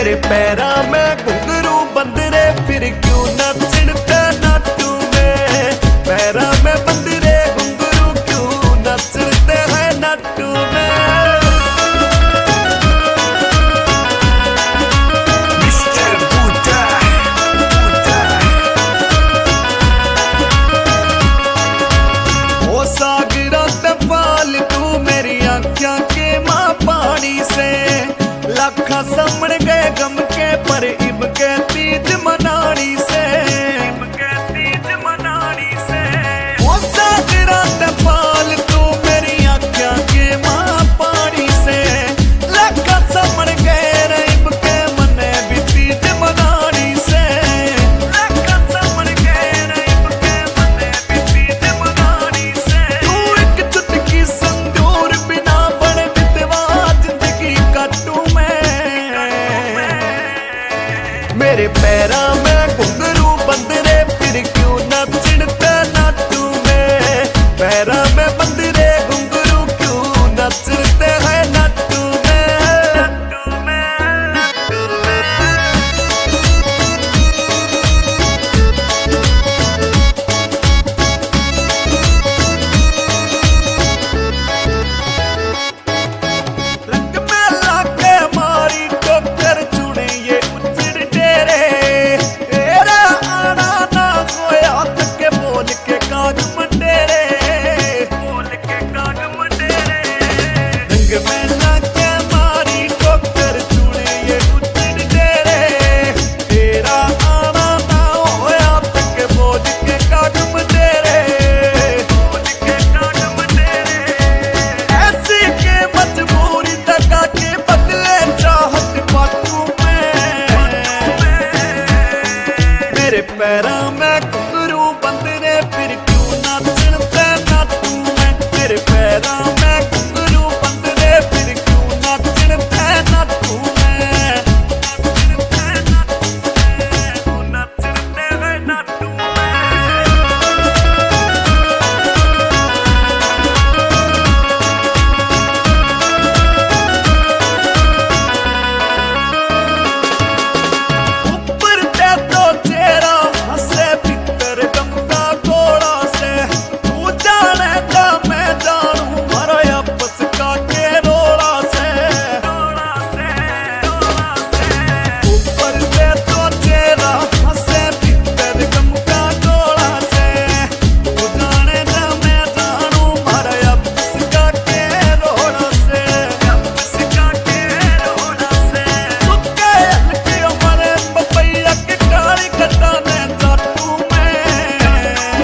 मेरे पैरा में घुंघरू बंदरे फिर क्यों नचते नाटू में। पैरा में बंदरे घुंघरू क्यों नचते हैं नाटू में। ओ सागरा ते पाल तू मेरी आँखों के माँ पानी से लाखा समण गए गम के पर इब के तीज मनानी से। ओ सागरा ते पाल तू मेरी आँखों के माँ पानी से लाखा समण गए रे इब के मने भी तीज मनानी से। लाखा समण गए रे इब के मने भी तीज मनानी से। तू एक चुटकी संदूर बिना बड़े विधवा जिंदगी काटू मैं। मेरे पैरा में घुंघरू बंदरे फिर क्यों नचते नाटू में। पैरा में बंदरे घुंघरू क्यों नचते हैं नाटू में। रंग में लाके मारी टोकर चुने ये उजड़ डेरे। तेरा आना ना होया तक के बोल के काग मंडेरे। रंग में लाके मारी टोकर चुने ये उजड़ डेरे। तेरा आना ना होया तक के बोल के काग मंडेरे। ऐसी के मजबूरी तका के बदले चाहत पाटू में। मेरे पैरा में घुंघरू बंदरे फिर क्यों नचते नाटू में। मेरे पैरा में घुंघरू बंदरे फिर क्यों नचते नाटू में। नचते हैं नाटू में। ऊपर ते तो चेहरा हंसे भीतर गम का घोड़ा से। तू जाने का मैं जानू मारो आपस का के रोड़ा से। ऊपर ते तो चेहरा हंसे भीतर गम का घोड़ा से। तू जाने का मैं जानू मारो आपस का के रोड़ा से। सुक्के हल्के हमारे पपैया के काली कटाने चाटू में।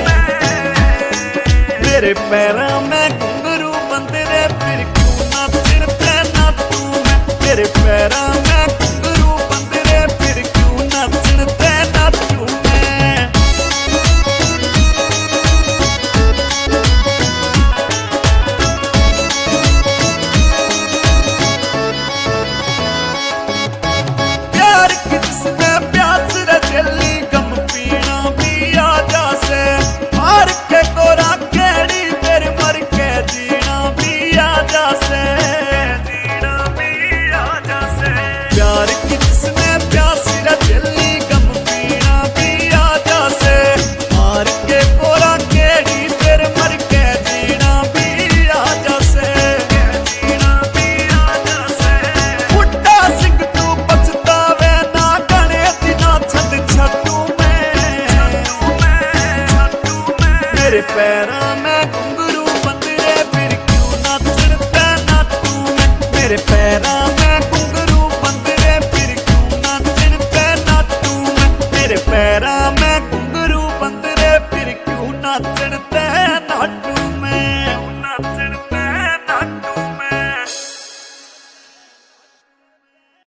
मेरे पैरा में घुंघरू बंदरे फिर क्यों नचते नाटू में। मेरे पैरा में